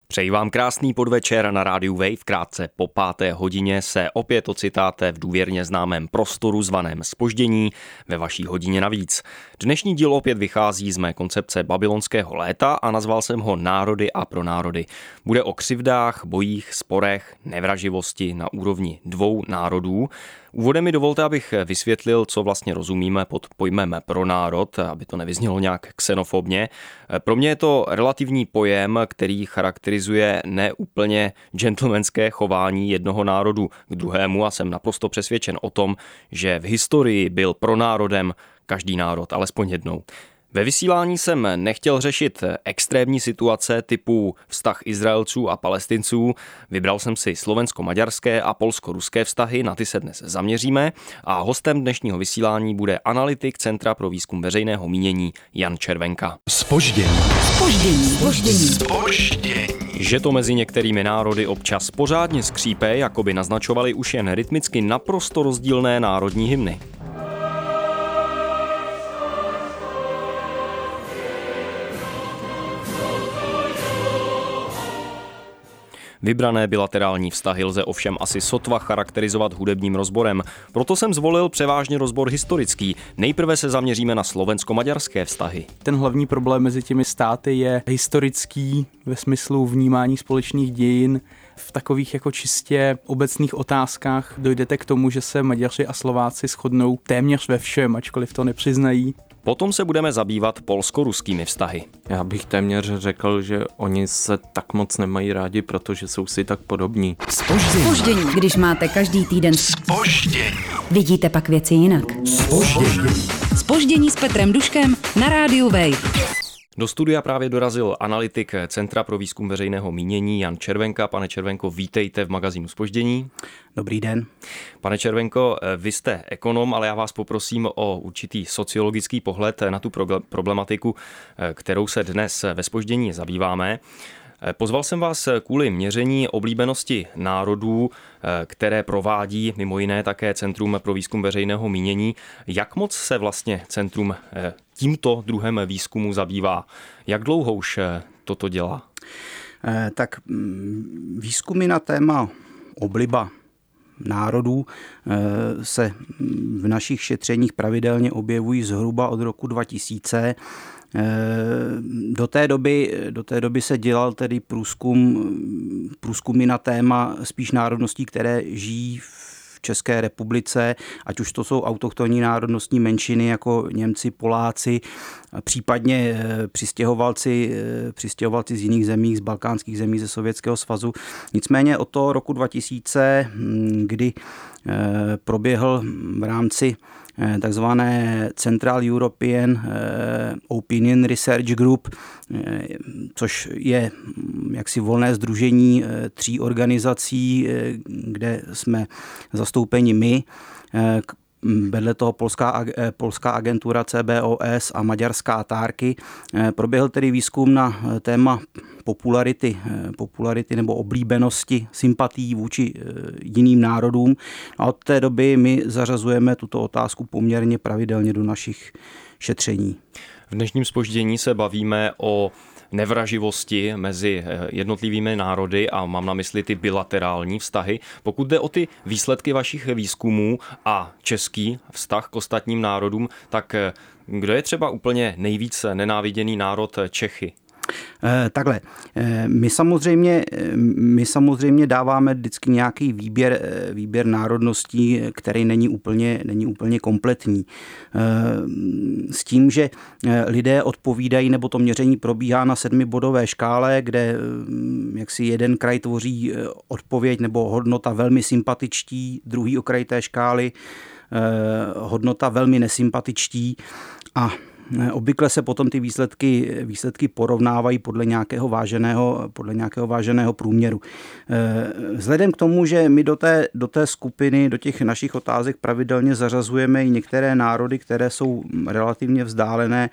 Přeji vám krásný podvečer na rádiu Wave. Krátce po 5. hodině se opět ocitáte v důvěrně známém prostoru zvaném Zpoždění ve vaší hodině navíc. Dnešní díl opět vychází z mé koncepce babylonského léta a nazval jsem ho Národy a pro národy. Bude o křivdách, bojích, sporech, nevraživosti na úrovni dvou národů. Úvodem mi dovolte, abych vysvětlil, co vlastně rozumíme pod pojmem pro národ, aby to nevyznělo nějak xenofobně. Pro mě je to relativní pojem, který charakterizuje neúplně gentlemanské chování jednoho národu k druhému a jsem naprosto přesvědčen o tom, že v historii byl pro národem každý národ, alespoň jednou. Ve vysílání jsem nechtěl řešit extrémní situace typu vztah Izraelců a Palestinců. Vybral jsem si slovensko-maďarské a polsko-ruské vztahy, na ty se dnes zaměříme. A hostem dnešního vysílání bude analytik Centra pro výzkum veřejného mínění Jan Červenka. Zpoždění. Že to mezi některými národy občas pořádně skřípe, jako by naznačovaly už jen rytmicky naprosto rozdílné národní hymny. Vybrané bilaterální vztahy lze ovšem asi sotva charakterizovat hudebním rozborem, proto jsem zvolil převážně rozbor historický. Nejprve se zaměříme na slovensko-maďarské vztahy. Ten hlavní problém mezi těmi státy je historický ve smyslu vnímání společných dějin. V takových jako čistě obecných otázkách dojdete k tomu, že se Maďaři a Slováci shodnou téměř ve všem, ačkoliv to nepřiznají. Potom se budeme zabývat polsko-ruskými vztahy. Já bych téměř řekl, že oni se tak moc nemají rádi, protože jsou si tak podobní. Zpoždění. Když máte každý týden Zpoždění. vidíte pak věci jinak. Zpoždění s Petrem Duškem na rádiu Wave. Do studia právě dorazil analytik Centra pro výzkum veřejného mínění Jan Červenka. Pane Červenko, vítejte v magazínu Zpoždění. Dobrý den. Pane Červenko, vy jste ekonom, ale já vás poprosím o určitý sociologický pohled na tu problematiku, kterou se dnes ve Zpoždění zabýváme. Pozval jsem vás kvůli měření oblíbenosti národů, které provádí mimo jiné také Centrum pro výzkum veřejného mínění. Jak moc se vlastně Centrum tímto druhem výzkumu zabývá? Jak dlouho už toto dělá? Tak výzkumy na téma obliba národů se v našich šetřeních pravidelně objevují zhruba od roku 2000. Do té doby se dělal tedy průzkumy na téma spíš národností, které žijí v České republice, ať už to jsou autochtonní národnostní menšiny jako Němci, Poláci, případně přistěhovalci z jiných zemí, z balkánských zemí, ze Sovětského svazu. Nicméně od toho roku 2000, kdy proběhl v rámci takzvané Central European Opinion Research Group, což je jaksi volné sdružení 3 organizací, kde jsme zastoupeni my, vedle toho polská agentura CBOS a maďarská Tárky. Proběhl tedy výzkum na téma popularity nebo oblíbenosti, sympatií vůči jiným národům. A od té doby my zařazujeme tuto otázku poměrně pravidelně do našich šetření. V dnešním Zpoždění se bavíme o nevraživosti mezi jednotlivými národy a mám na mysli ty bilaterální vztahy. Pokud jde o ty výsledky vašich výzkumů a český vztah k ostatním národům, tak kdo je třeba úplně nejvíc nenáviděný národ Čechy? Takhle, my samozřejmě dáváme vždycky nějaký výběr národností, který není úplně kompletní. S tím, že lidé odpovídají, nebo to měření probíhá na 7bodové škále, kde jaksi jeden kraj tvoří odpověď nebo hodnota velmi sympatičtí, druhý okraj té škály hodnota velmi nesympatičtí a obvykle se potom ty výsledky porovnávají podle nějakého váženého průměru. Vzhledem k tomu, že my do té skupiny, do těch našich otázek pravidelně zařazujeme i některé národy, které jsou relativně vzdálené,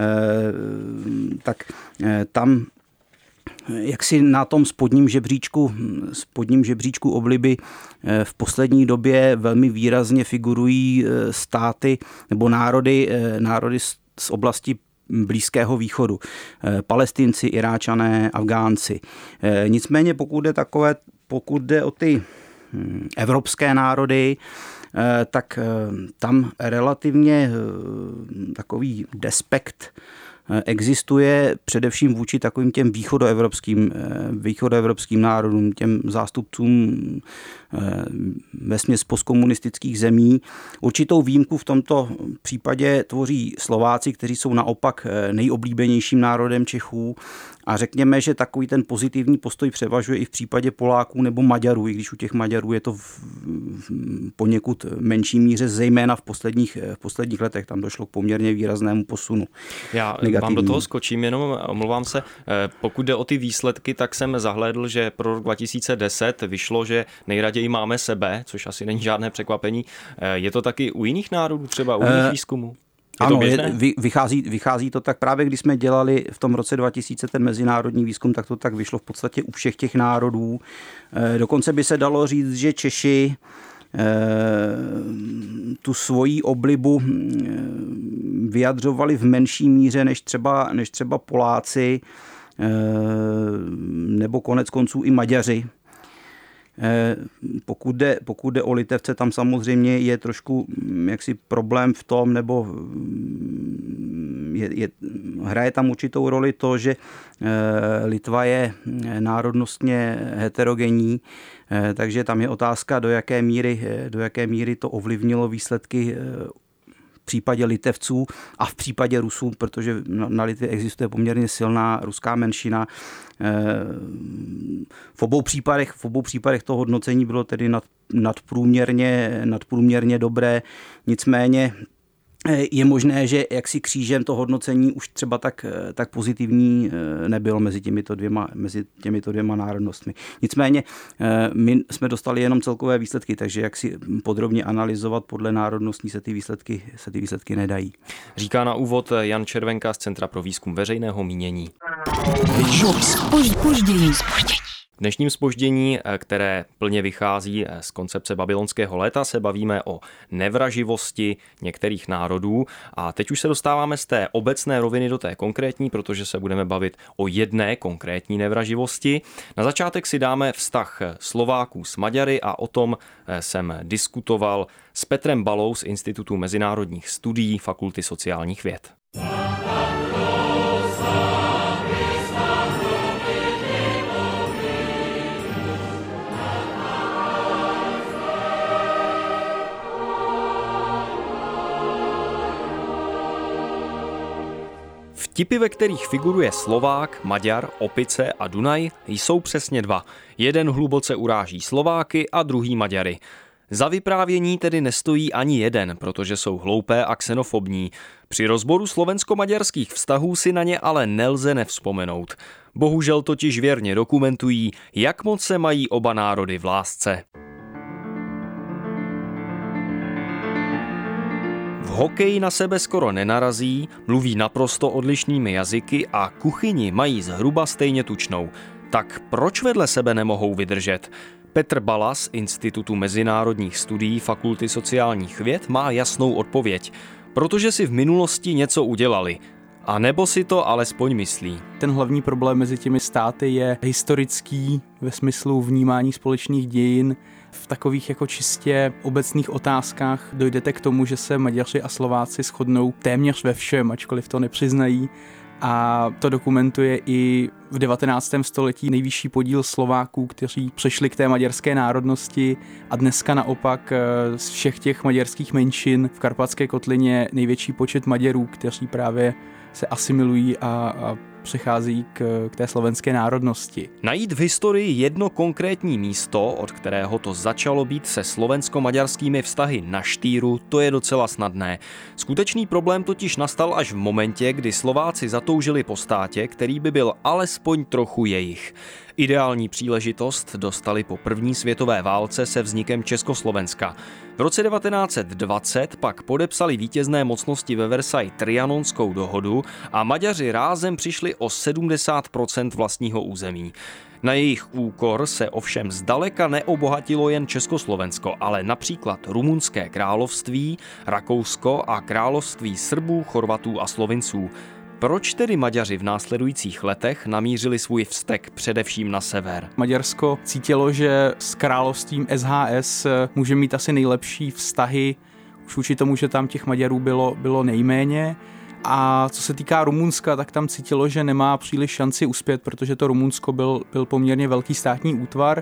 tak tam jaksi na tom spodním žebříčku obliby v poslední době velmi výrazně figurují státy nebo národy z oblasti Blízkého východu. Palestinci, Iráčané, Afgánci. Nicméně pokud jde o ty evropské národy, tak tam relativně takový despekt existuje především vůči takovým těm východoevropským národům, těm zástupcům vesměs postkomunistických zemí. Určitou výjimku v tomto případě tvoří Slováci, kteří jsou naopak nejoblíbenějším národem Čechů. A řekněme, že takový ten pozitivní postoj převažuje i v případě Poláků nebo Maďarů, i když u těch Maďarů je to v poněkud menší míře, zejména v posledních letech. Tam došlo k poměrně výraznému posunu. Já vám do toho skočím, jenom omlouvám se. Pokud jde o ty výsledky, tak jsem zahlédl, že pro rok 2010 vyšlo, že nejraději máme sebe, což asi není žádné překvapení. Je to taky u jiných národů, třeba u jiných výzkumů? Ano, vychází to tak. Právě když jsme dělali v tom roce 2000 ten mezinárodní výzkum, tak to tak vyšlo v podstatě u všech těch národů. Dokonce by se dalo říct, že Češi tu svoji oblibu vyjadřovali v menší míře než třeba Poláci nebo konec konců i Maďaři. Pokud jde o Litevce, tam samozřejmě je trošku jaksi problém v tom, nebo hraje tam určitou roli to, že Litva je národnostně heterogenní, takže tam je otázka, do jaké míry to ovlivnilo výsledky v případě Litevců a v případě Rusů, protože na Litvě existuje poměrně silná ruská menšina. V obou případech to hodnocení bylo tedy nadprůměrně dobré, nicméně je možné, že jaksi křížem to hodnocení už třeba tak pozitivní nebylo mezi těmito dvěma národnostmi. Nicméně my jsme dostali jenom celkové výsledky, takže jak si podrobně analyzovat podle národnostní se ty výsledky nedají. Říká na úvod Jan Červenka z Centra pro výzkum veřejného mínění. V dnešním zpoždění, které plně vychází z koncepce babylonského léta, se bavíme o nevraživosti některých národů a teď už se dostáváme z té obecné roviny do té konkrétní, protože se budeme bavit o jedné konkrétní nevraživosti. Na začátek si dáme vztah Slováků s Maďary a o tom jsem diskutoval s Petrem Balou z Institutu mezinárodních studií Fakulty sociálních věd. Vtipy, ve kterých figuruje Slovák, Maďar, Opice a Dunaj, jsou přesně dva. Jeden hluboce uráží Slováky a druhý Maďary. Za vyprávění tedy nestojí ani jeden, protože jsou hloupé a xenofobní. Při rozboru slovensko-maďarských vztahů si na ně ale nelze nevzpomenout. Bohužel totiž věrně dokumentují, jak moc se mají oba národy v lásce. V hokeji na sebe skoro nenarazí, mluví naprosto odlišnými jazyky a kuchyni mají zhruba stejně tučnou. Tak proč vedle sebe nemohou vydržet? Petr Bala z Institutu mezinárodních studií Fakulty sociálních věd má jasnou odpověď. Protože si v minulosti něco udělali. A nebo si to alespoň myslí. Ten hlavní problém mezi těmi státy je historický ve smyslu vnímání společných dějin. V takových jako čistě obecných otázkách dojdete k tomu, že se Maďaři a Slováci shodnou téměř ve všem, ačkoliv to nepřiznají. A to dokumentuje i v 19. století nejvyšší podíl Slováků, kteří přešli k té maďarské národnosti a dneska naopak z všech těch maďarských menšin v Karpatské kotlině největší počet Maďarů, kteří právě se asimilují a přechází k té slovenské národnosti. Najít v historii jedno konkrétní místo, od kterého to začalo být se slovensko-maďarskými vztahy na štíru, to je docela snadné. Skutečný problém totiž nastal až v momentě, kdy Slováci zatoužili po státě, který by byl alespoň trochu jejich. Ideální příležitost dostali po první světové válce se vznikem Československa. V roce 1920 pak podepsali vítězné mocnosti ve Versailles Trianonskou dohodu a Maďaři rázem přišli o 70% vlastního území. Na jejich úkor se ovšem zdaleka neobohatilo jen Československo, ale například Rumunské království, Rakousko a království Srbů, Chorvatů a Slovinců. Proč tedy Maďaři v následujících letech namířili svůj vztek především na sever? Maďarsko cítilo, že s královstvím SHS může mít asi nejlepší vztahy, už vůči tomu, že tam těch Maďarů bylo nejméně. A co se týká Rumunska, tak tam cítilo, že nemá příliš šanci uspět, protože to Rumunsko byl poměrně velký státní útvar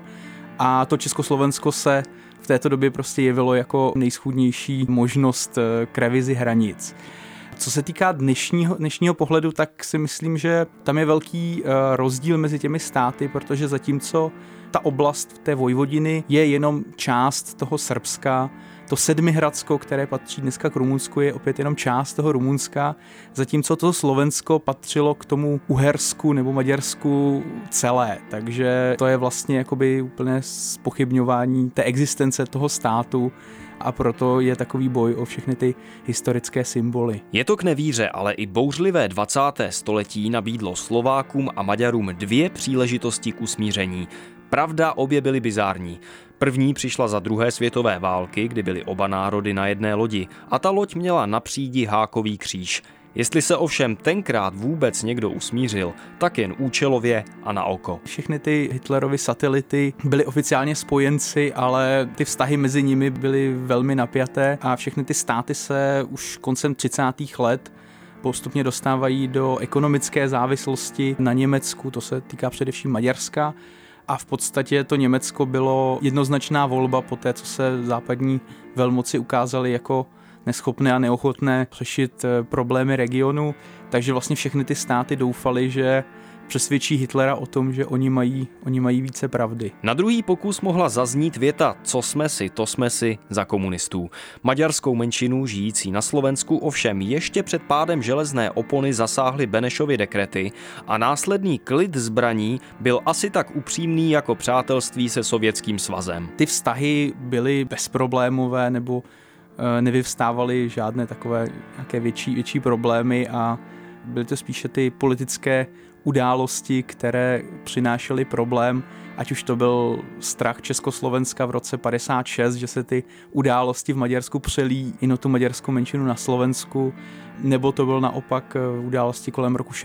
a to Československo se v této době prostě jevilo jako nejschůdnější možnost k revizi hranic. Co se týká dnešního pohledu, tak si myslím, že tam je velký rozdíl mezi těmi státy, protože zatímco ta oblast té Vojvodiny je jenom část toho Srbska, to Sedmihradsko, které patří dneska k Rumunsku, je opět jenom část toho Rumunska, zatímco to Slovensko patřilo k tomu Uhersku nebo Maďarsku celé. Takže to je vlastně jakoby úplné zpochybňování té existence toho státu a proto je takový boj o všechny ty historické symboly. Je to k nevíře, ale i bouřlivé 20. století nabídlo Slovákům a Maďarům 2 příležitosti k usmíření. Pravda, obě byly bizární. První přišla za druhé světové války, kdy byly oba národy na jedné lodi a ta loď měla na přídi hákový kříž. Jestli se ovšem tenkrát vůbec někdo usmířil, tak jen účelově a na oko. Všechny ty Hitlerovy satelity byly oficiálně spojenci, ale ty vztahy mezi nimi byly velmi napjaté a všechny ty státy se už koncem 30. let postupně dostávají do ekonomické závislosti na Německu, to se týká především Maďarska. A v podstatě to Německo bylo jednoznačná volba po té, co se západní velmoci ukázaly jako neschopné a neochotné řešit problémy regionu. Takže vlastně všechny ty státy doufaly, že přesvědčí Hitlera o tom, že oni mají více pravdy. Na druhý pokus mohla zaznít věta co jsme si, to jsme si za komunistů. Maďarskou menšinu žijící na Slovensku ovšem ještě před pádem železné opony zasáhly Benešovy dekrety a následný klid zbraní byl asi tak upřímný jako přátelství se Sovětským svazem. Ty vztahy byly bezproblémové nebo nevyvstávaly žádné takové nějaké větší problémy a byly to spíše ty politické události, které přinášely problém, ať už to byl strach Československa v roce 56, že se ty události v Maďarsku přelí i na tu maďarskou menšinu na Slovensku, nebo to byl naopak události kolem roku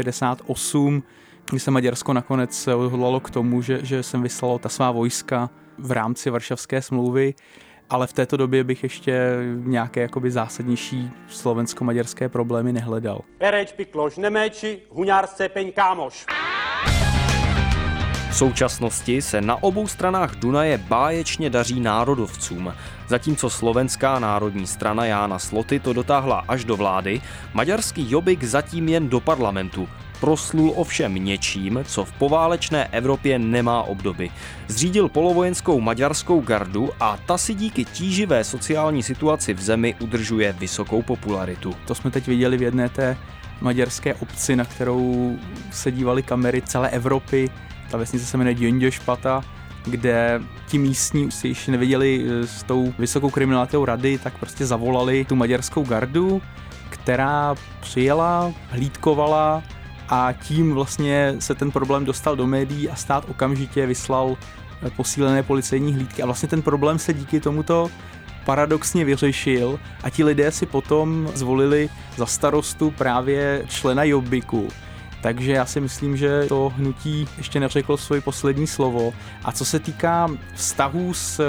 68, kdy se Maďarsko nakonec odhodlalo k tomu, že sem vyslalo ta svá vojska v rámci Varšavské smlouvy, ale v této době bych ještě nějaké jakoby zásadnější slovensko-maďarské problémy nehledal. V současnosti se na obou stranách Dunaje báječně daří národovcům. Zatímco Slovenská národní strana Jána Sloty to dotáhla až do vlády, maďarský Jobbik zatím jen do parlamentu. Proslul ovšem něčím, co v poválečné Evropě nemá obdoby. Zřídil polovojenskou maďarskou gardu a ta si díky tíživé sociální situaci v zemi udržuje vysokou popularitu. To jsme teď viděli v jedné té maďarské obci, na kterou se dívaly kamery celé Evropy. Ta vesnice se jmenuje Gyöngyöspata, kde ti místní si již neviděli s tou vysokou kriminalitou rady, tak prostě zavolali tu maďarskou gardu, která přijela, hlídkovala a tím vlastně se ten problém dostal do médií a stát okamžitě vyslal posílené policejní hlídky a vlastně ten problém se díky tomuto paradoxně vyřešil a ti lidé si potom zvolili za starostu právě člena Jobbiku. Takže já si myslím, že to hnutí ještě neřeklo svoje poslední slovo. A co se týká vztahů s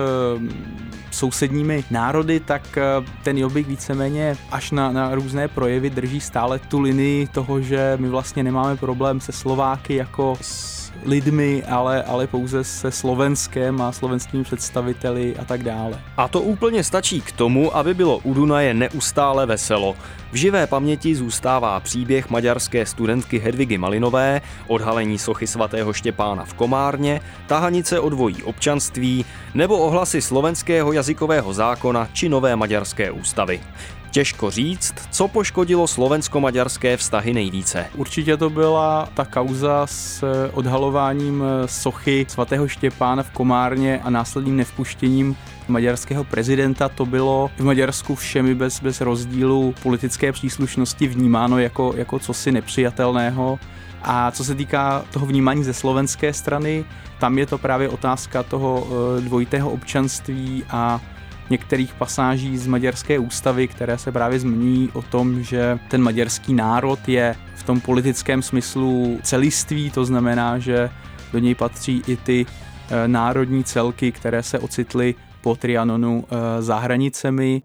sousedními národy, tak ten Jobbik víceméně až na různé projevy drží stále tu linii toho, že my vlastně nemáme problém se Slováky jako s lidmi, ale pouze se Slovenskem a slovenskými představiteli a tak dále. A to úplně stačí k tomu, aby bylo u Dunaje neustále veselo. V živé paměti zůstává příběh maďarské studentky Hedvigy Malinové, odhalení sochy svatého Štěpána v Komárně, tahanice o dvojí občanství nebo ohlasy slovenského jazykového zákona či nové maďarské ústavy. Těžko říct, co poškodilo slovensko-maďarské vztahy nejvíce. Určitě to byla ta kauza s odhalováním sochy svatého Štěpána v Komárně a následným nevpuštěním maďarského prezidenta. To bylo v Maďarsku všemi bez rozdílu politické příslušnosti vnímáno jako cosi nepřijatelného. A co se týká toho vnímání ze slovenské strany, tam je to právě otázka toho dvojitého občanství a některých pasáží z maďarské ústavy, které se právě zmiňují o tom, že ten maďarský národ je v tom politickém smyslu celistvý, to znamená, že do něj patří i ty národní celky, které se ocitly po Trianonu za hranicemi.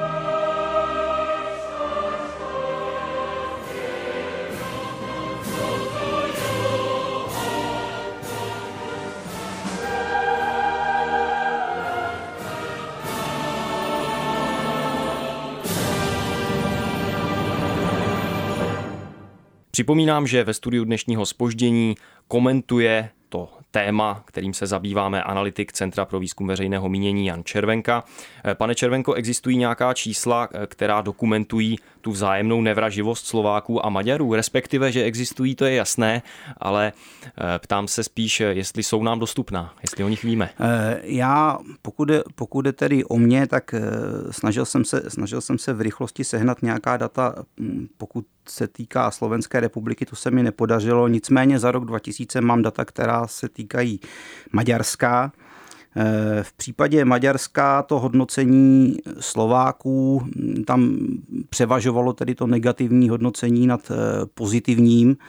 Připomínám, že ve studiu dnešního Zpoždění komentuje to téma, kterým se zabýváme, analytik Centra pro výzkum veřejného mínění Jan Červenka. Pane Červenko, existují nějaká čísla, která dokumentují tu vzájemnou nevraživost Slováků a Maďarů? Respektive, že existují, to je jasné, ale ptám se spíš, jestli jsou nám dostupná, jestli o nich víme. Já, pokud jde tedy o mě, tak snažil jsem se v rychlosti sehnat nějaká data, pokud se týká Slovenské republiky, to se mi nepodařilo, nicméně za rok 2000 mám data, která se týkají Maďarska. V případě Maďarska to hodnocení Slováků, tam převažovalo tedy to negativní hodnocení nad pozitivním.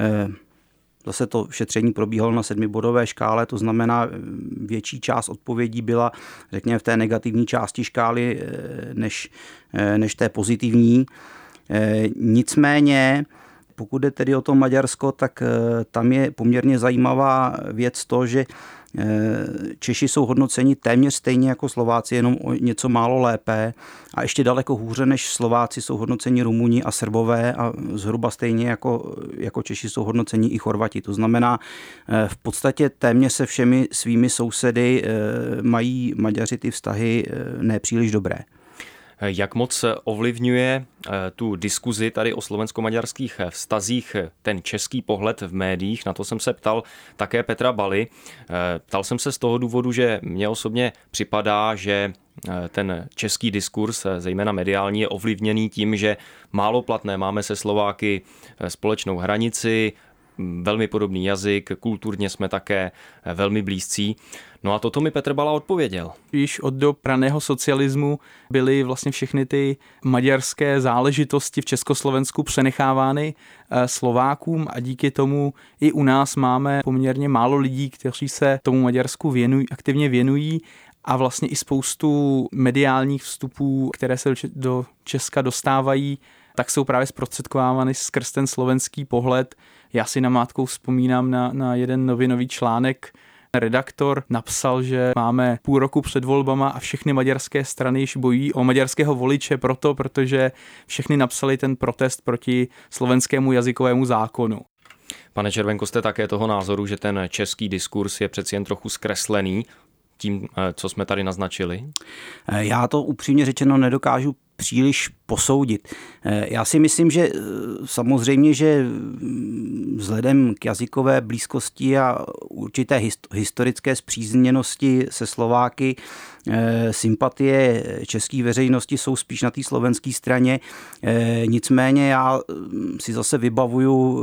Zase to šetření probíhalo na 7bodové škále, to znamená, větší část odpovědí byla, řekněme, v té negativní části škály než té pozitivní. Nicméně, pokud jde tedy o to Maďarsko, tak tam je poměrně zajímavá věc to, že Češi jsou hodnoceni téměř stejně jako Slováci, jenom o něco málo lépe a ještě daleko hůře než Slováci jsou hodnoceni Rumuni a Srbové a zhruba stejně jako Češi jsou hodnoceni i Chorvati. To znamená, v podstatě téměř se všemi svými sousedy mají Maďaři ty vztahy nepříliš dobré. Jak moc ovlivňuje tu diskuzi tady o slovensko-maďarských vztazích ten český pohled v médiích? Na to jsem se ptal také Petra Baly. Ptal jsem se z toho důvodu, že mně osobně připadá, že ten český diskurs, zejména mediální, je ovlivněný tím, že málo platné máme se Slováky společnou hranici, velmi podobný jazyk, kulturně jsme také velmi blízcí. No a toto mi Petr Bala odpověděl. Již od dob raného socialismu byly vlastně všechny ty maďarské záležitosti v Československu přenechávány Slovákům a díky tomu i u nás máme poměrně málo lidí, kteří se tomu Maďarsku aktivně věnují a vlastně i spoustu mediálních vstupů, které se do Česka dostávají, tak jsou právě zprostředkovávány skrz ten slovenský pohled. Já si namátkou vzpomínám na jeden novinový článek. Redaktor napsal, že máme půl roku před volbama a všechny maďarské strany již bojí o maďarského voliče protože všechny napsali ten protest proti slovenskému jazykovému zákonu. Pane Červenko, jste také toho názoru, že ten český diskurs je přeci jen trochu zkreslený tím, co jsme tady naznačili? Já to upřímně řečeno nedokážu příliš posoudit. Já si myslím, že samozřejmě, že vzhledem k jazykové blízkosti a určité historické spřízněnosti se Slováky sympatie české veřejnosti jsou spíš na té slovenské straně. Nicméně já si zase vybavuju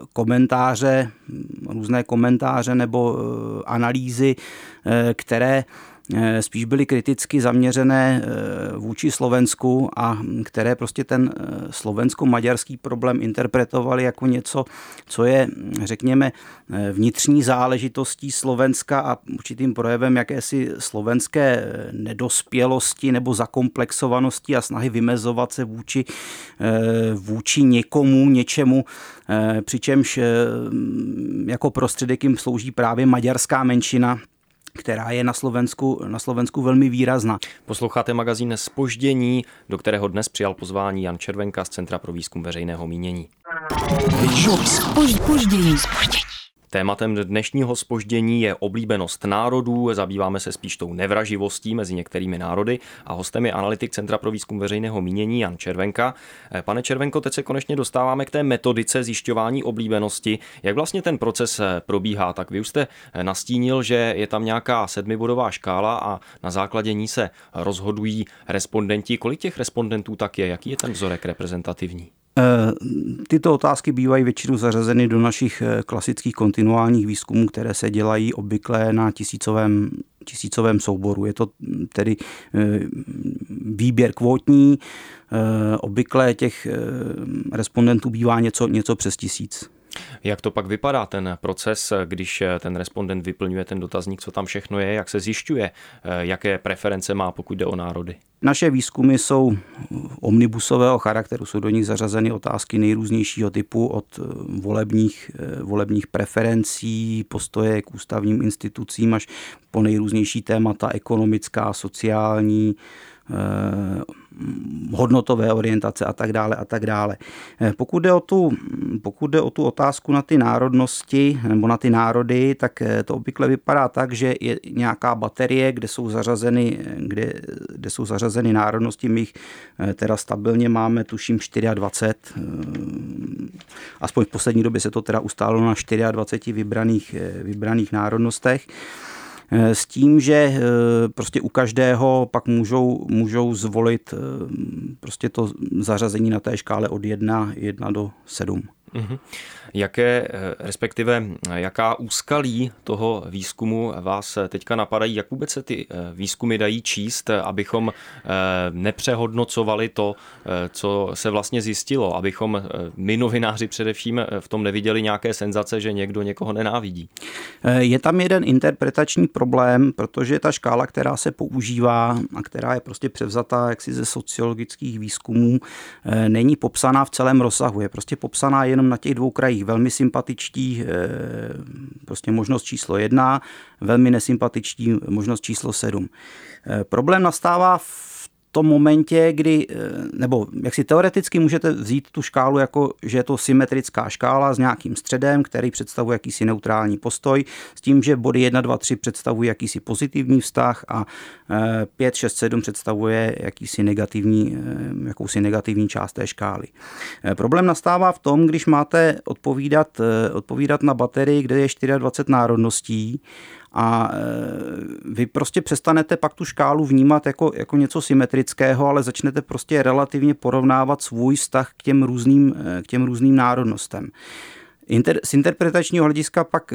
různé komentáře nebo analýzy, které spíš byly kriticky zaměřené vůči Slovensku a které prostě ten slovensko-maďarský problém interpretovali jako něco, co je, řekněme, vnitřní záležitostí Slovenska a určitým projevem jakési slovenské nedospělosti nebo zakomplexovanosti a snahy vymezovat se vůči něčemu, přičemž jako prostředek jim slouží právě maďarská menšina, která je na Slovensku velmi výrazná. Posloucháte magazín Zpoždění, do kterého dnes přijal pozvání Jan Červenka z Centra pro výzkum veřejného mínění. Zpoždění. Tématem dnešního Zpoždění je oblíbenost národů, zabýváme se spíš tou nevraživostí mezi některými národy a hostem je analytik Centra pro výzkum veřejného mínění Jan Červenka. Pane Červenko, teď se konečně dostáváme k té metodice zjišťování oblíbenosti. Jak vlastně ten proces probíhá? Tak vy už jste nastínil, že je tam nějaká 7bodová škála a na základě ní se rozhodují respondenti. Kolik těch respondentů tak je? Jaký je ten vzorek reprezentativní? Tyto otázky bývají většinou zařazeny do našich klasických kontinuálních výzkumů, které se dělají obvykle na 1000 tisícovém souboru. Je to tedy výběr kvótní, obvykle těch respondentů bývá něco přes 1000. Jak to pak vypadá ten proces, když ten respondent vyplňuje ten dotazník, co tam všechno je, jak se zjišťuje, jaké preference má, pokud jde o národy? Naše výzkumy jsou omnibusového charakteru, jsou do nich zařazeny otázky nejrůznějšího typu od volebních preferencí, postoje k ústavním institucím až po nejrůznější témata ekonomická, sociální, hodnotové orientace a tak dále. Pokud jde o tu otázku na ty národnosti nebo na ty národy, tak to obvykle vypadá tak, že je nějaká baterie, kde jsou zařazeny národnosti. My jich teda stabilně máme, tuším, 24. Aspoň v poslední době se to teda ustálo na 24 vybraných národnostech. S tím, že prostě u každého pak můžou zvolit prostě to zařazení na té škále od 1 do 7. Mm-hmm. Jaká úskalí toho výzkumu vás teďka napadají? Jak vůbec se ty výzkumy dají číst, abychom nepřehodnocovali to, co se vlastně zjistilo, abychom my novináři především v tom neviděli nějaké senzace, že někdo někoho nenávidí? Je tam jeden interpretační problém, protože ta škála, která se používá a která je prostě převzatá jaksi ze sociologických výzkumů, není popsaná v celém rozsahu, je prostě popsaná jenom na těch 2 krajích. Velmi sympatičtí, prostě možnost číslo 1, velmi nesympatičtí, možnost číslo 7. Problém nastává v tom momentě, kdy, nebo jak si teoreticky můžete vzít tu škálu jako, že je to symetrická škála s nějakým středem, který představuje jakýsi neutrální postoj, s tím, že body 1, 2, 3 představují jakýsi pozitivní vztah a 5, 6, 7 představuje jakousi negativní část té škály. Problém nastává v tom, když máte odpovídat na baterii, kde je 24 národností, a vy prostě přestanete pak tu škálu vnímat jako něco symetrického, ale začnete prostě relativně porovnávat svůj vztah k těm různým národnostem. Z interpretačního hlediska pak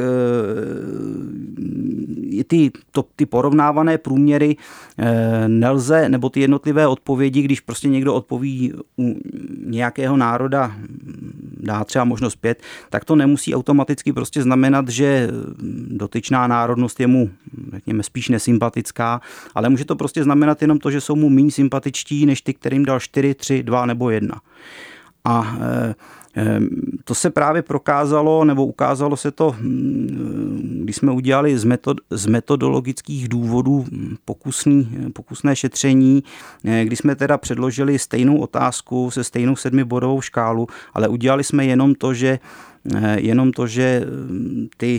ty porovnávané průměry nelze, nebo ty jednotlivé odpovědi, když prostě někdo odpoví u nějakého národa, dá třeba možnost 5, tak to nemusí automaticky prostě znamenat, že dotyčná národnost je mu, řekněme, spíš nesympatická, ale může to prostě znamenat jenom to, že jsou mu méně sympatičtí, než ty, kterým dal 4, 3, 2 nebo 1. A to se právě prokázalo, nebo ukázalo se to, když jsme udělali z metodologických důvodů pokusné šetření, kdy jsme teda předložili stejnou otázku se stejnou 7bodovou škálu, ale udělali jsme jenom to, že ty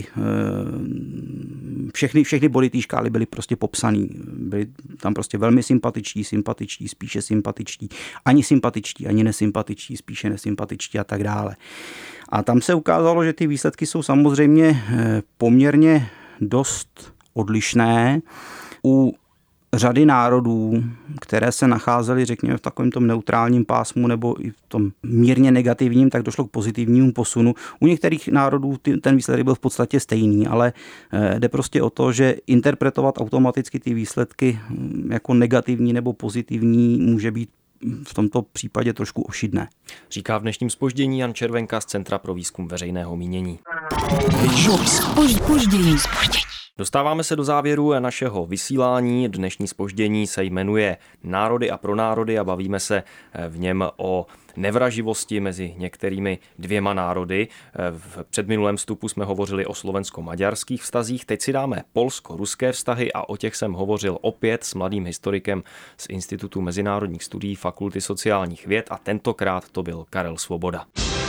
všechny body té škály byly prostě popsaný. Byly tam prostě velmi sympatičtí, spíše sympatičtí, ani nesympatičtí, spíše nesympatičtí a tak dále. A tam se ukázalo, že ty výsledky jsou samozřejmě poměrně dost odlišné. U řady národů, které se nacházely, řekněme, v takovém tom neutrálním pásmu nebo i v tom mírně negativním, tak došlo k pozitivnímu posunu. U některých národů ten výsledek byl v podstatě stejný, ale jde prostě o to, že interpretovat automaticky ty výsledky jako negativní nebo pozitivní může být v tomto případě trošku ošidné. Říká v dnešním zpoždění Jan Červenka z Centra pro výzkum veřejného mínění. Zpoždění. Dostáváme se do závěru našeho vysílání. Dnešní zpoždění se jmenuje Národy a pro národy a bavíme se v něm o nevraživosti mezi některými 2 národy. V předminulém vstupu jsme hovořili o slovensko-maďarských vztazích, teď si dáme polsko-ruské vztahy a o těch jsem hovořil opět s mladým historikem z Institutu mezinárodních studií Fakulty sociálních věd a tentokrát to byl Karel Svoboda.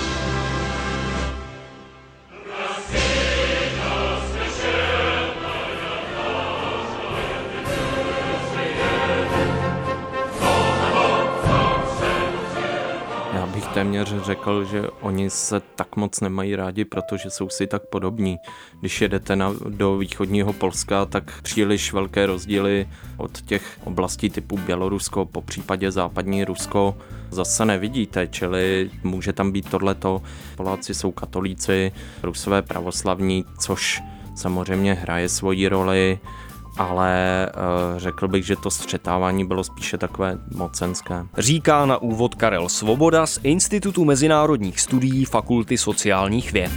Téměř řekl, že oni se tak moc nemají rádi, protože jsou si tak podobní. Když jedete do východního Polska, tak příliš velké rozdíly od těch oblastí typu Bělorusko, po případě západní Rusko zase nevidíte, čili může tam být tohleto. Poláci jsou katolíci, Rusové pravoslavní, což samozřejmě hraje svoji roli. ale řekl bych, že to střetávání bylo spíše takové mocenské. Říká na úvod Karel Svoboda z Institutu mezinárodních studií Fakulty sociálních věd.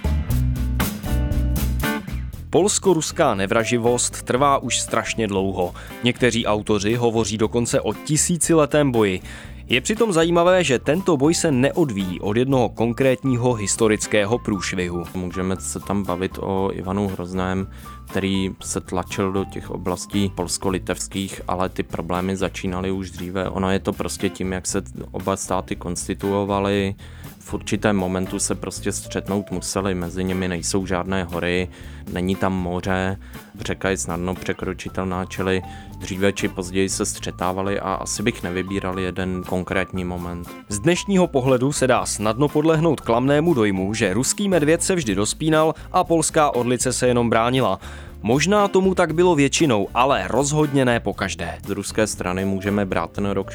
Polsko-ruská nevraživost trvá už strašně dlouho. Někteří autoři hovoří dokonce o tisíciletém boji. Je přitom zajímavé, že tento boj se neodvíjí od jednoho konkrétního historického průšvihu. Můžeme se tam bavit o Ivanu Hrozném, který se tlačil do těch oblastí polsko-litevských, ale ty problémy začínaly už dříve. Ono je to prostě tím, jak se oba státy konstituovaly. V určitém momentu se prostě střetnout museli, mezi nimi nejsou žádné hory, není tam moře, řeka je snadno překročitelná, čili dříve či později se střetávali a asi bych nevybíral jeden konkrétní moment. Z dnešního pohledu se dá snadno podlehnout klamnému dojmu, že ruský medvěd se vždy dospínal a polská orlice se jenom bránila. Možná tomu tak bylo většinou, ale rozhodně ne pokaždé. Z ruské strany můžeme brát ten rok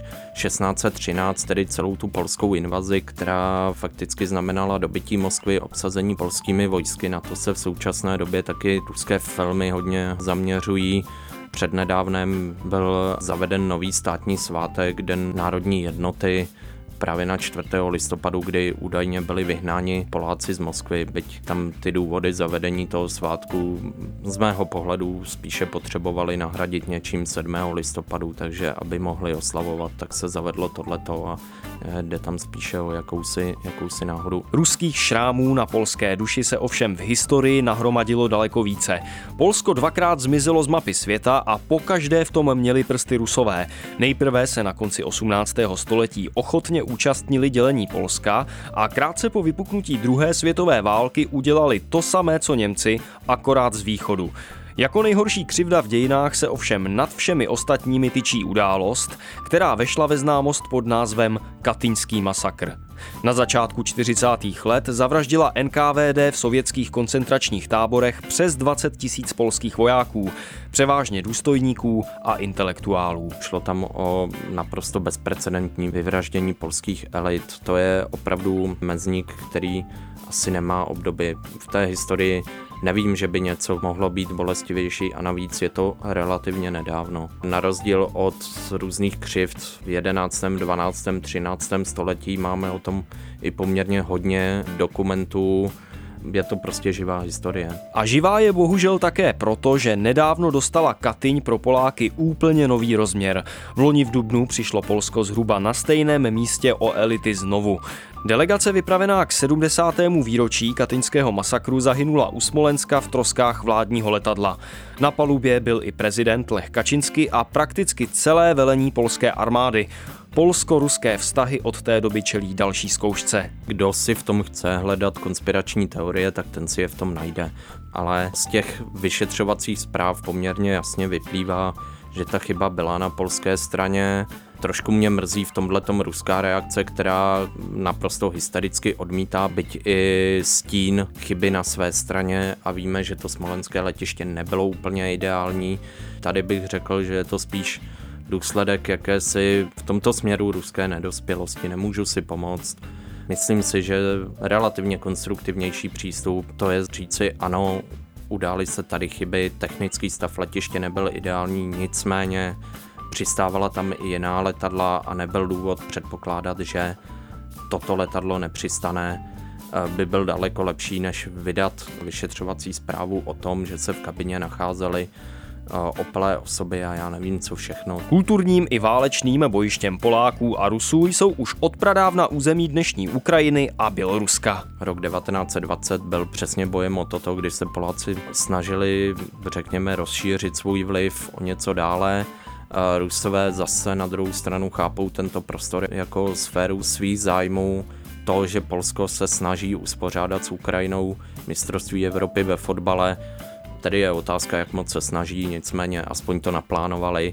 1613, tedy celou tu polskou invazi, která fakticky znamenala dobytí Moskvy, obsazení polskými vojsky. Na to se v současné době taky ruské filmy hodně zaměřují. Přednedávnem byl zaveden nový státní svátek, Den národní jednoty, právě na 4. listopadu, kdy údajně byli vyhnáni Poláci z Moskvy, byť tam ty důvody zavedení toho svátku z mého pohledu spíše potřebovali nahradit něčím 7. listopadu, takže aby mohli oslavovat, tak se zavedlo tohleto a jde tam spíše o jakousi náhodu. Ruských šrámů na polské duši se ovšem v historii nahromadilo daleko více. Polsko dvakrát zmizelo z mapy světa a pokaždé v tom měli prsty Rusové. Nejprve se na konci 18. století ochotně účastnili dělení Polska a krátce po vypuknutí druhé světové války udělali to samé, co Němci, akorát z východu. Jako nejhorší křivda v dějinách se ovšem nad všemi ostatními tyčí událost, která vešla ve známost pod názvem Katyňský masakr. Na začátku 40. let zavraždila NKVD v sovětských koncentračních táborech přes 20 000 polských vojáků, převážně důstojníků a intelektuálů. Šlo tam o naprosto bezprecedentní vyvraždění polských elit. To je opravdu mezník, který asi nemá obdoby v té historii. Nevím, že by něco mohlo být bolestivější a navíc je to relativně nedávno. Na rozdíl od různých křivd v 11., 12., 13. století máme o tom i poměrně hodně dokumentů. Je to prostě živá historie. A živá je bohužel také proto, že nedávno dostala Katyň pro Poláky úplně nový rozměr. Vloni v dubnu přišlo Polsko zhruba na stejném místě o elity znovu. Delegace vypravená k 70. výročí katyňského masakru zahynula u Smolenska v troskách vládního letadla. Na palubě byl i prezident Lech Kaczyński a prakticky celé velení polské armády. Polsko-ruské vztahy od té doby čelí další zkoušce. Kdo si v tom chce hledat konspirační teorie, tak ten si je v tom najde. Ale z těch vyšetřovacích zpráv poměrně jasně vyplývá, že ta chyba byla na polské straně. Trošku mě mrzí v tomhletom ruská reakce, která naprosto hystericky odmítá, byť i stín chyby na své straně a víme, že to smolenské letiště nebylo úplně ideální. Tady bych řekl, že je to spíš důsledek jakési v tomto směru ruské nedospělosti. Nemůžu si pomoct. Myslím si, že relativně konstruktivnější přístup to je říci ano, udály se tady chyby, technický stav letiště nebyl ideální, nicméně přistávala tam i jiná letadla a nebyl důvod předpokládat, že toto letadlo nepřistane. By byl daleko lepší, než vydat vyšetřovací zprávu o tom, že se v kabině nacházely opilé osoby a já nevím co všechno. Kulturním i válečným bojištěm Poláků a Rusů jsou už odpradávna území dnešní Ukrajiny a Běloruska. Rok 1920 byl přesně bojem o toto, kdy se Poláci snažili, řekněme, rozšířit svůj vliv o něco dále. Rusové zase na druhou stranu chápou tento prostor jako sféru svých zájmů. To, že Polsko se snaží uspořádat s Ukrajinou mistrovství Evropy ve fotbale, tedy je otázka, jak moc se snaží, nicméně aspoň to naplánovali.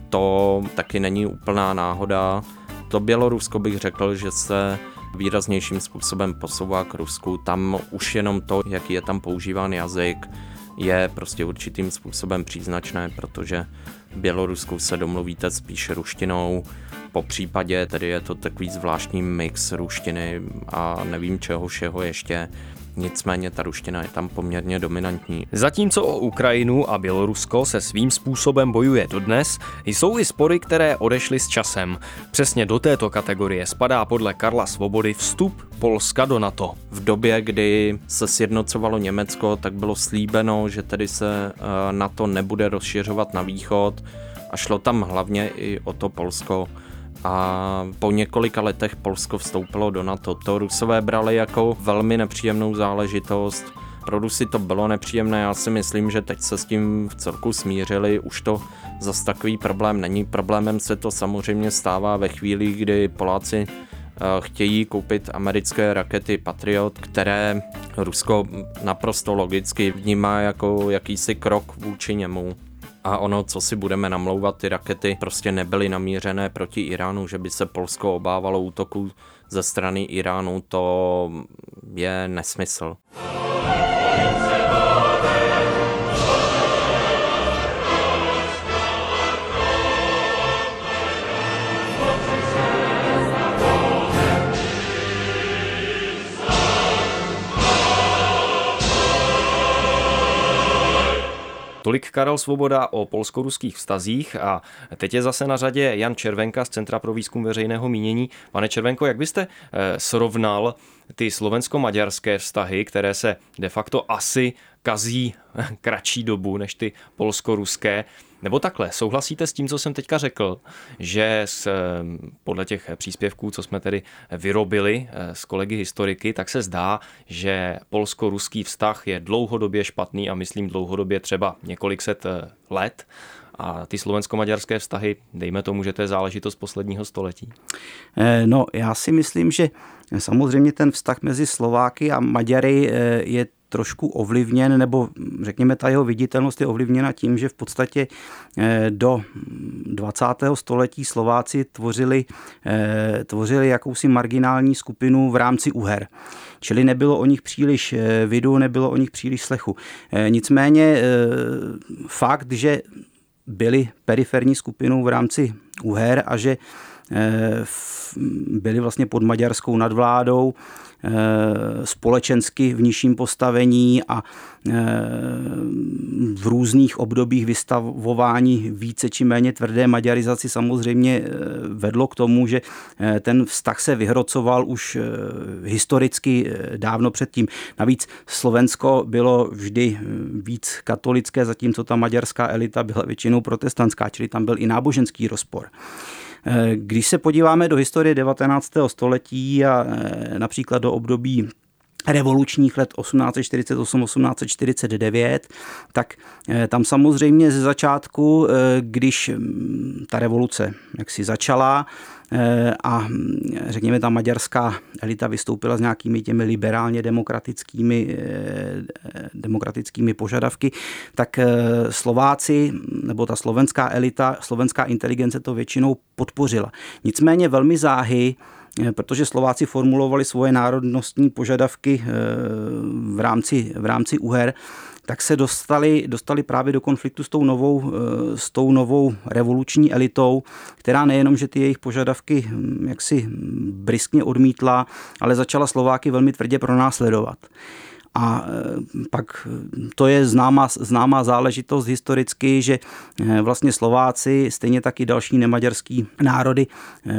To taky není úplná náhoda. To Bělorusko bych řekl, že se výraznějším způsobem posouvá k Rusku. Tam už jenom to, jaký je tam používán jazyk, je prostě určitým způsobem příznačné, protože v Bělorusku se domluvíte spíš ruštinou, po případě tedy je to takový zvláštní mix ruštiny a nevím čeho všeho ještě. nicméně ta ruština je tam poměrně dominantní. Zatímco o Ukrajinu a Bělorusko se svým způsobem bojuje dodnes, jsou i spory, které odešly s časem. Přesně do této kategorie spadá podle Karla Svobody vstup Polska do NATO. V době, kdy se sjednocovalo Německo, tak bylo slíbeno, že tedy se NATO nebude rozšiřovat na východ a šlo tam hlavně i o to Polsko. A po několika letech Polsko vstoupilo do NATO. To Rusové brali jako velmi nepříjemnou záležitost. Pro Rusy to bylo nepříjemné, já si myslím, že teď se s tím v celku smířili, už to zas takový problém není. Problémem se to samozřejmě stává ve chvíli, kdy Poláci chtějí koupit americké rakety Patriot, které Rusko naprosto logicky vnímá jako jakýsi krok vůči němu. A ono, co si budeme namlouvat, ty rakety prostě nebyly namířené proti Iránu, že by se Polsko obávalo útoku ze strany Iránu, to je nesmysl. Tolik Karel Svoboda o polsko-ruských vztazích a teď je zase na řadě Jan Červenka z Centra pro výzkum veřejného mínění. Pane Červenko, jak byste srovnal ty slovensko-maďarské vztahy, které se de facto asi kazí kratší dobu než ty polsko-ruské? Nebo takhle, souhlasíte s tím, co jsem teďka řekl, že podle těch příspěvků, co jsme tedy vyrobili s kolegy historiky, tak se zdá, že polsko-ruský vztah je dlouhodobě špatný a myslím dlouhodobě třeba několik set let a ty slovensko-maďarské vztahy, dejme tomu, že to je záležitost posledního století? No, já si myslím, že samozřejmě ten vztah mezi Slováky a Maďary je trošku ovlivněn, nebo řekněme ta jeho viditelnost je ovlivněna tím, že v podstatě do 20. století Slováci tvořili jakousi marginální skupinu v rámci Uher. Čili nebylo o nich příliš vidu, nebylo o nich příliš slechu. Nicméně fakt, že byli periferní skupinou v rámci Uher a že byli vlastně pod maďarskou nadvládou, společensky v nižším postavení a v různých obdobích vystavování více či méně tvrdé maďarizaci samozřejmě vedlo k tomu, že ten vztah se vyhrocoval už historicky dávno předtím. Navíc Slovensko bylo vždy víc katolické, zatímco ta maďarská elita byla většinou protestantská, čili tam byl i náboženský rozpor. Když se podíváme do historie 19. století a například do období revolučních let 1848-1849, tak tam samozřejmě ze začátku, když ta revoluce jaksi začala a řekněme ta maďarská elita vystoupila s nějakými těmi liberálně demokratickými požadavky, tak Slováci nebo ta slovenská elita, slovenská inteligence to většinou podpořila. Nicméně velmi záhy, protože Slováci formulovali svoje národnostní požadavky v rámci Uher, tak se dostali právě do konfliktu s tou novou revoluční elitou, která nejenom, že ty jejich požadavky jaksi bryskně odmítla, ale začala Slováky velmi tvrdě pronásledovat. A pak to je známá záležitost historicky, že vlastně Slováci, stejně tak i další nemaďarský národy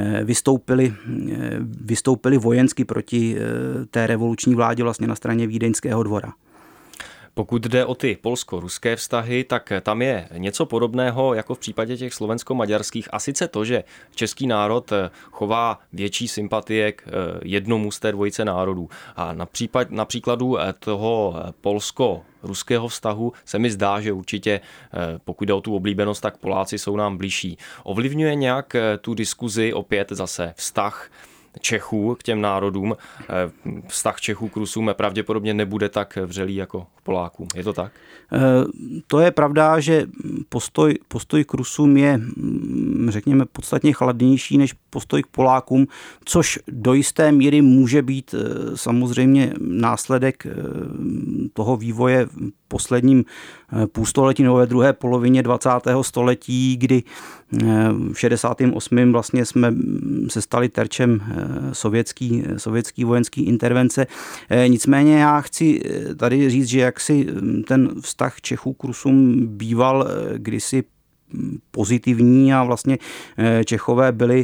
vystoupili vojensky proti té revoluční vládě vlastně na straně Vídeňského dvora. Pokud jde o ty polsko-ruské vztahy, tak tam je něco podobného jako v případě těch slovensko-maďarských. A sice to, že český národ chová větší sympatie k jednomu z té dvojice národů. A na příkladu toho polsko-ruského vztahu se mi zdá, že určitě, pokud jde o tu oblíbenost, tak Poláci jsou nám blížší. Ovlivňuje nějak tu diskuzi opět zase vztah Čechů k těm národům? Vztah Čechů k Rusům pravděpodobně nebude tak vřelý jako k Polákům. Je to tak? To je pravda, že postoj k Rusům je řekněme, podstatně chladnější než postoj k Polákům, což do jisté míry může být samozřejmě následek toho vývoje v posledním půlstoletí nebo ve druhé polovině 20. století, kdy v 68. vlastně jsme se stali terčem sovětský vojenský intervence. Nicméně já chci tady říct, že jaksi ten vztah Čechů k Rusům býval kdysi pozitivní a vlastně Čechové byli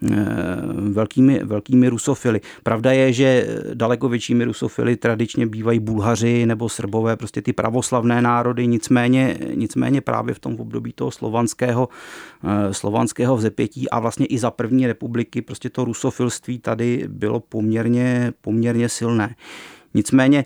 velkými rusofily. Pravda je, že daleko většími rusofily tradičně bývají Bulhaři nebo Srbové, prostě ty pravoslavné národy, nicméně právě v tom období toho slovanského vzepětí a vlastně i za první republiky prostě to rusofilství tady bylo poměrně silné. Nicméně,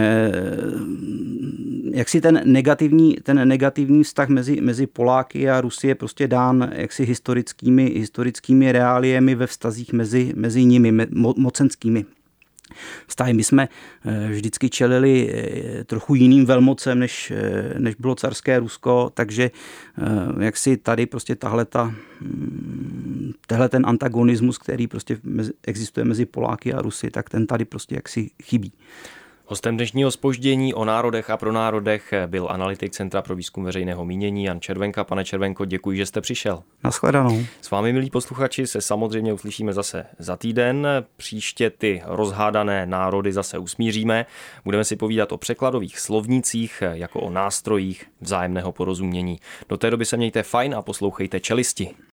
jak si ten negativní vztah mezi Poláky a Rusy je prostě dán jaksi historickými reáliemi ve vztazích mezi nimi, mocenskými vztahy. My jsme vždycky čelili trochu jiným velmocem, než bylo carské Rusko, takže jak si tady prostě tehle ten antagonismus, který prostě existuje mezi Poláky a Rusy, tak ten tady prostě jaksi chybí. Hostem dnešního Zpoždění o národech a pro národech byl analytik Centra pro výzkum veřejného mínění Jan Červenka. Pane Červenko, děkuji, že jste přišel. Nashledanou. S vámi, milí posluchači, se samozřejmě uslyšíme zase za týden. Příště ty rozhádané národy zase usmíříme. Budeme si povídat o překladových slovnících jako o nástrojích vzájemného porozumění. Do té doby se mějte fajn a poslouchejte Čelisti.